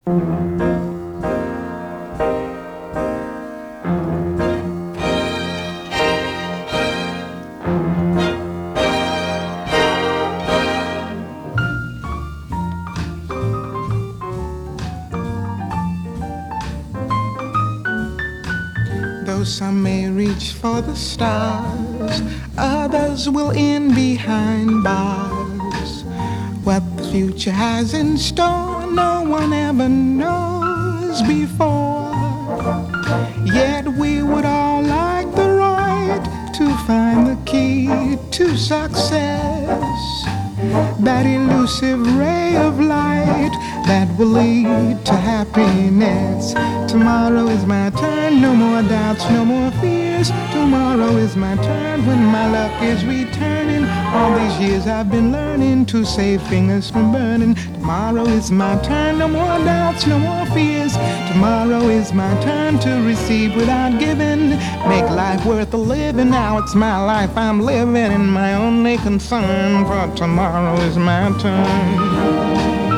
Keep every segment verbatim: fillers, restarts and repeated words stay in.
Though some may reach for the stars, others will end behind bars. What the future has in store, no one ever knows before. Yet we would all like the right to find the key to success, that elusive ray of light that will lead to happiness. Tomorrow is my turn, no more doubts, no more fears. Tomorrow is my turn when my luck is returning. All these years I've been learning to save fingers from burning. Tomorrow is my turn, no more doubts, no more fears. Tomorrow is my turn to receive without giving. Make life worth a living. Now it's my life I'm living, and my only concern for tomorrow is my turn.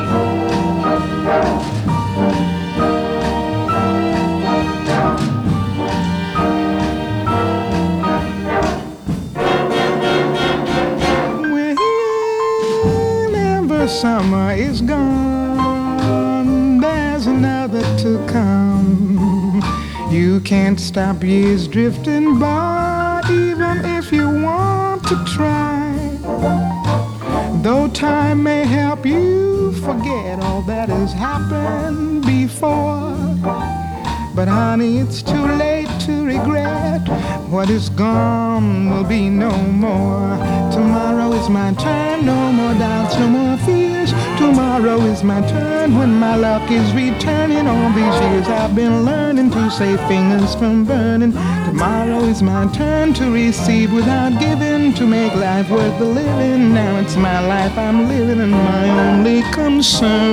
Whenever summer is gone, there's another to come. You can't stop years drifting by, even if you want to try. Though time may help you forget all that has happened before, but honey, it's too late to regret. What is gone will be no more. Tomorrow is my turn, no more doubts, no more fears. Tomorrow is my turn when my luck is returning. All these years I've been learning to save fingers from burning. Tomorrow is my turn to receive without giving, to make life worth the living. Now it's my life I'm living, and my only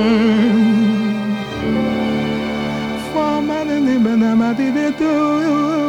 concern for my